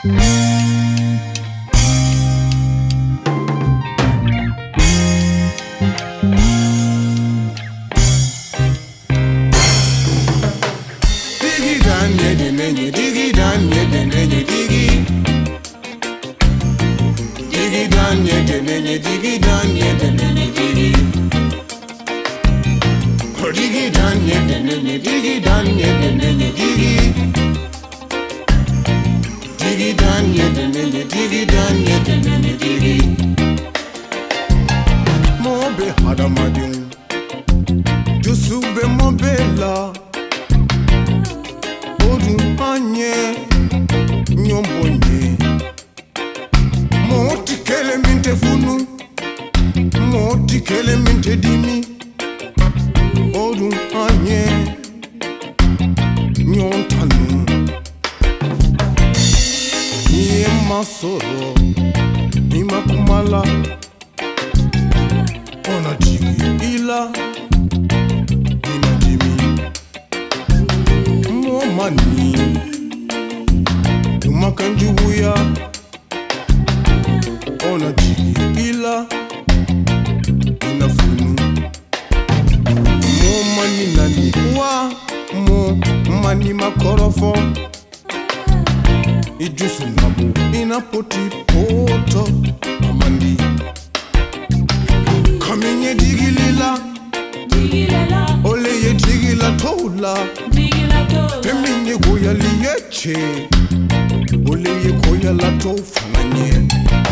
Mobe hadamadin, jusube mobela, odun anye, nyombonye. Moti kele minte funu, moti kele minte dimi, odun anye, nyontanu. Niye masoro, nima kumala. Ona jimi ila ina jimi mo mani umakanjuya ona jimi ila ina funu mo mani nani wa mo mani makorofo ijusu nabu ina poti poto amandi Kaminye digilila, ole ye digila tola, Peminye goya liyeche, ole ye goya la tofanye.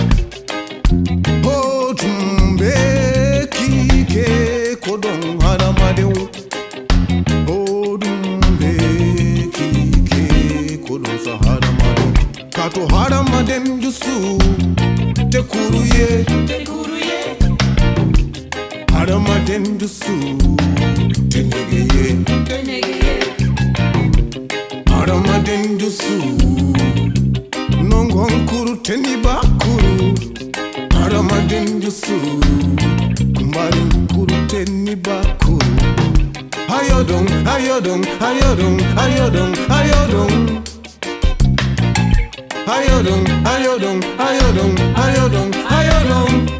O tumbe kike kodong hadamadeu, O tumbe kike kodong sahadamadeu. Kato hadamadem jusu, te kuruye. Haramaden dusu tenegeye Haramaden dusu nongon kuru teniba kuru Haramaden dusu kumbari kuru teniba kuru Ayodong ayodong ayodong ayodong ayodong Ayodong ayodong ayodong ayodong ayodong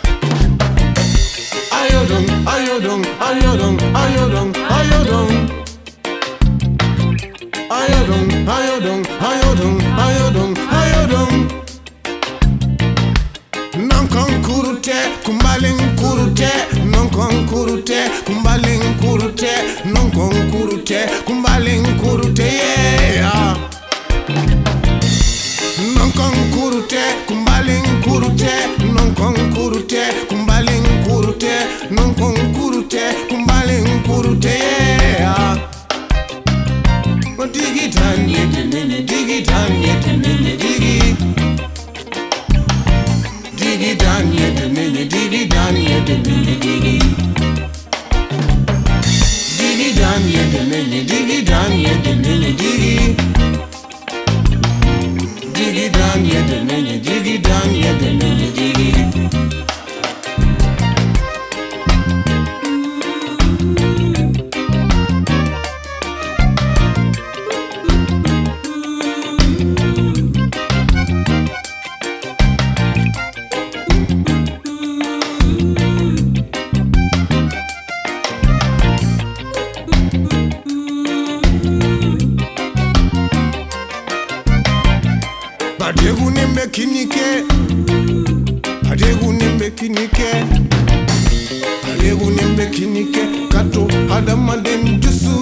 Ayodong, ayodong, ayodong, ayodong, ayodong, ayodong, ayodong, ayodong, ayodong. Nankon kurute, kumbalin kurute, nankon kurute, kumbalin kurute, nankon kurute, kumbalin kurute, yeah. Nankon kurute, kumbalin kurute, nankon kurute, kumbalin kurute, nankon kurute, kumbalin kurute, yeah. Digi tan yetenene, digi tan yetenene, digi. Digi tan yetenene, digi tan yetenene, digi. Digi tan yetenene, digi tan yetenene, digi. Digi tan yetenene, digi tan yetenene, digi. Adegune mekinike, adegune mekinike, adegune mekinike, kato hadamadem jusu.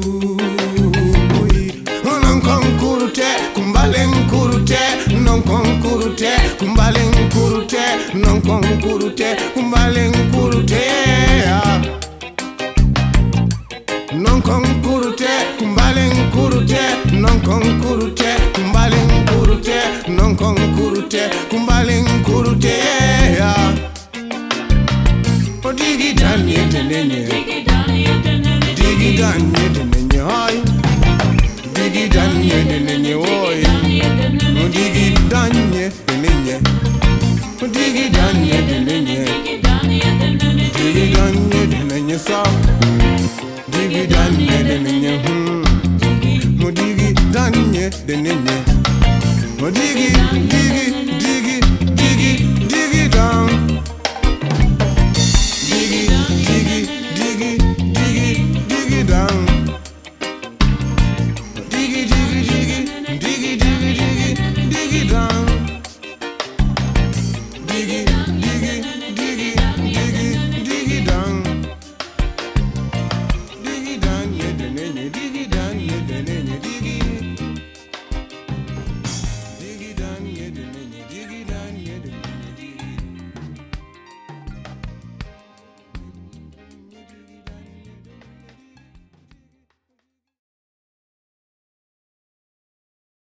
Nankon kurute, kumbalen kurute, nankon kurute, kumbalen kurute, nankon kurute, kumbalen kurute, nankon kurute, kumbalen kurute, nankon kurute, kumbalen kurute, nankon kurute, kumbalen kurute, O digi dan yetenene, digi dan yetenene, ay. Digi dan yetenene, oy. O digi dan yetenene, o digi dan yetenene, digi dan yetenene sa, digi dan yetenene, o digi dan yetenene. diggy, diggy, diggy, diggy.